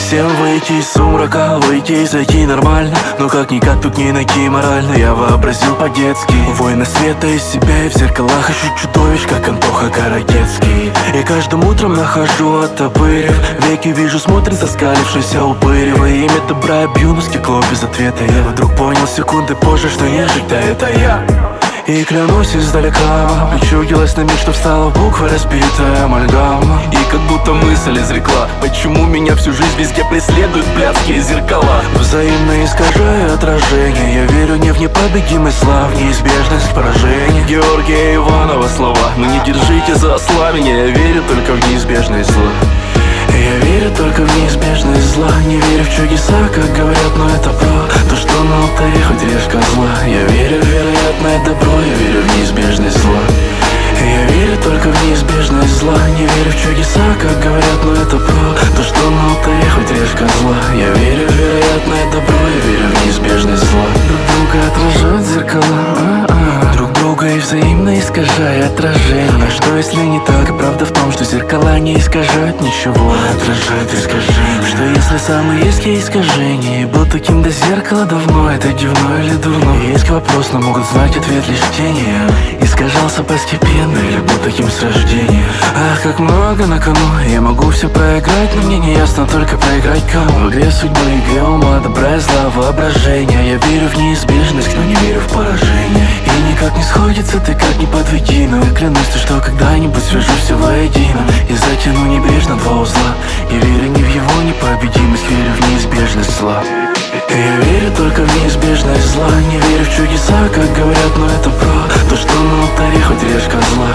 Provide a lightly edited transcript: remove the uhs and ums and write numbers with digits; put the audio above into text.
Всем выйти из сумрака, выйти и зайти нормально. Но как-никак тут не найти морально. Я вообразил по-детски воина света из себя, и в зеркалах ищу чудовищ, как Антоха Карагецкий. И каждым утром нахожу оттопырив веки, вижу, смотрит заскалившийся упырь. Во имя добра я бью на стекло без ответа. Я вдруг понял секунды позже, что нежить-то это я. И клянусь издалека, причудилась на миг, что встала буква разбитая амальгама. И как будто мысль изрекла: почему меня всю жизнь везде преследуют блядские зеркала? Взаимно искажая отражение, я верю не в непобедимость слав, в неизбежность поражения. Георгия Иванова слова: ну не держите за ославление, я верю только в неизбежность зла. Я верю только в неизбежность зла. Не верю в чудеса, как говорят, но это про то, что на алтаре хоть режь козла. Я верю в вероятное добро, я верю в неизбежность зла. Я верю только в неизбежность зла. Не верю в чудеса, как говорят, но это про то, что на алтаре хоть режь козла. Я верю в вероятное добро, я верю в неизбежность зла. Друг друга отражают зеркала, друг друга и взаимно искажая отражение. Что если не так? Правда в том, что зеркала не искажают ничего, отражают искажения. Что если самый есть искажение, и был таким до зеркала давно, это дивно или дурно? Есть вопрос, но могут знать ответ лишь тени. Искажался постепенно или был таким с рождения? Ах, как много на кону. Я могу все проиграть, но мне не ясно только проиграть кому. В игре судьбы, игре ума, добра и зла, воображения. Я верю в неизбежность, но не верю в поражение. И никак не сходится, ты как не подведи. Но я клянусь, что когда-нибудь свяжу все воедино и затяну небрежно два узла. Я верю не в его непобедимость, верю в неизбежность зла. Я верю только в неизбежность зла. Не верю в чудеса, как говорят, но это про то, что на алтаре хоть режь козла.